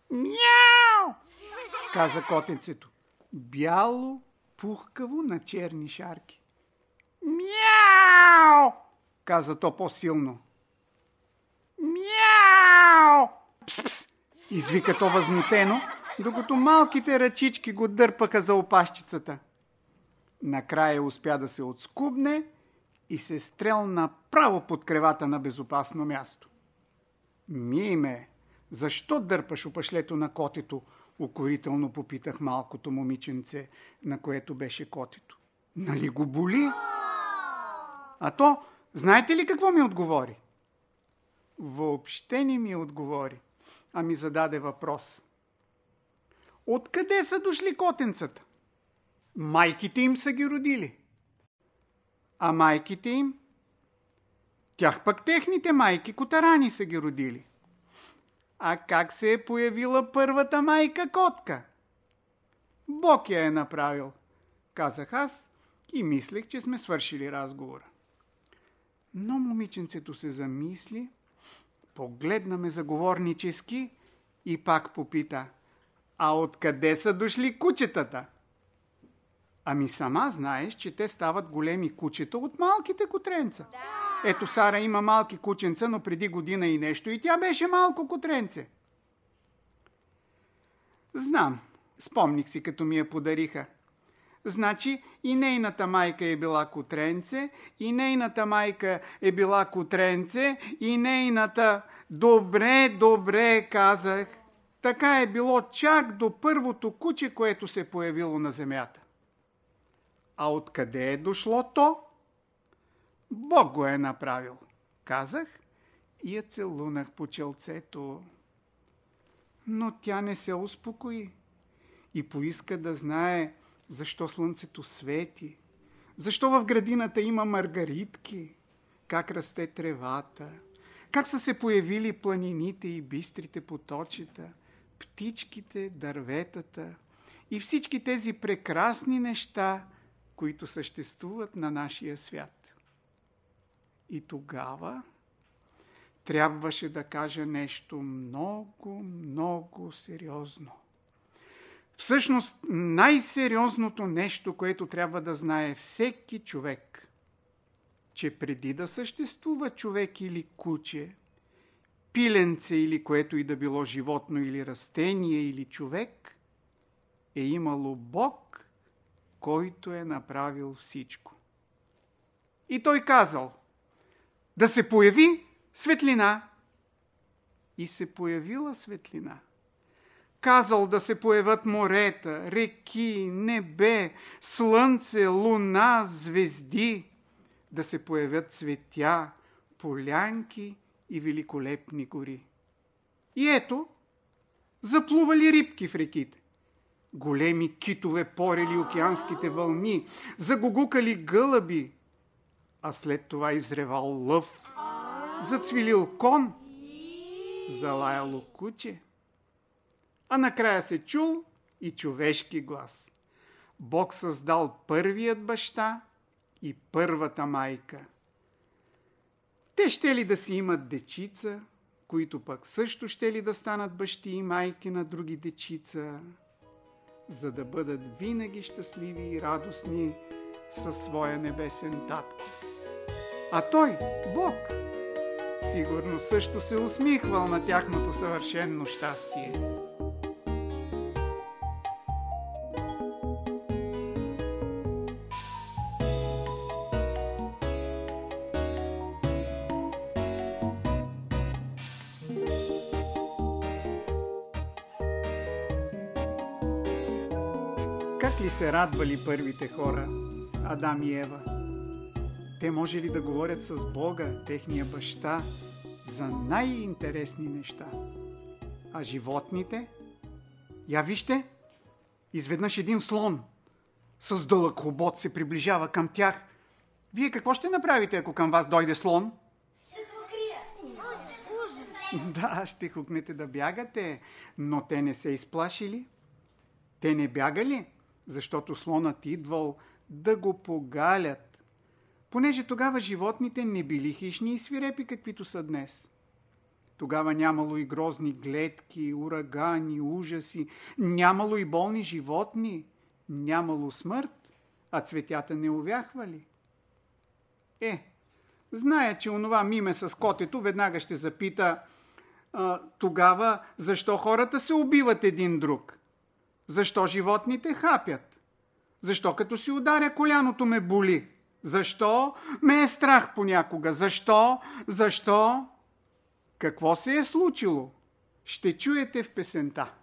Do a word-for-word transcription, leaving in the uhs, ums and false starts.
Мяу! Каза котенцето. Бяло, пухкаво на черни шарки. Мяу! Каза то по-силно. Мяу! Пс-пс! Извика то възмутено, докато малките ръчички го дърпаха за опашчицата. Накрая успя да се отскубне и се стрел направо под кревата на безопасно място. Миме, защо дърпаш опашлето на котето? Укорително попитах малкото момиченце, на което беше котето. Нали го боли? А то, знаете ли какво ми отговори? Въобще не ми отговори, а ми зададе въпрос. Откъде са дошли котенцата? Майките им са ги родили. А майките им? Тях пък техните майки, котарани, са ги родили. А как се е появила първата майка котка? Бог я е направил, казах аз и мислех, че сме свършили разговора. Но момиченцето се замисли, погледна ме заговорнически и пак попита: а откъде са дошли кучетата? Ами сама знаеш, че те стават големи кучета от малките котренца. Да. Ето Сара има малки кученца, но преди година и нещо и тя беше малко котренце. Знам, спомних си, като ми я подариха. Значи и нейната майка е била котренце, и нейната майка е била котренце, и нейната... Добре, добре, казах. Така е било чак до първото куче, което се появило на земята. А откъде е дошло то? Бог го е направил, казах и я целунах по челцето. Но тя не се успокои и поиска да знае защо слънцето свети, защо в градината има маргаритки, как расте тревата, как са се появили планините и бистрите поточета, птичките, дърветата и всички тези прекрасни неща, които съществуват на нашия свят. И тогава трябваше да кажа нещо много, много сериозно. Всъщност най-сериозното нещо, което трябва да знае всеки човек, че преди да съществува човек или куче, пиленце или което и да било животно или растение или човек, е имало Бог, който е направил всичко. И той казал: да се появи светлина. И се появила светлина. Казал да се появят морета, реки, небе, слънце, луна, звезди, да се появят цветя, полянки и великолепни гори. И ето, заплували рибки в реките. Големи китове порели океанските вълни, загугукали гълъби, а след това изревал лъв, зацвилил кон, залаяло куче. А накрая се чул и човешки глас. Бог създал първият баща и първата майка. Те ще ли да си имат дечица, които пък също ще ли да станат бащи и майки на други дечица, за да бъдат винаги щастливи и радостни със своя небесен татко. А той, Бог, сигурно също се усмихвал на тяхното съвършено щастие. Как ли се радвали първите хора, Адам и Ева? Те може ли да говорят с Бога, техния баща, за най-интересни неща? А животните? Я вижте, изведнъж един слон с дълъг хобот се приближава към тях. Вие какво ще направите, ако към вас дойде слон? Ще се скрия. Да, ще хукнете да бягате, но те не се изплашили. Те не бягали, защото слонът идвал да го погалят, понеже тогава животните не били хищни и свирепи, каквито са днес. Тогава нямало и грозни гледки, урагани, ужаси, нямало и болни животни, нямало смърт, а цветята не увяхвали. Е, зная, че онова миме с котето веднага ще запита: а, тогава защо хората се убиват един друг? Защо животните хапят? Защо като си ударя коляното ме боли? Защо ме е страх понякога? Защо? Защо? Какво се е случило? Ще чуете в песента.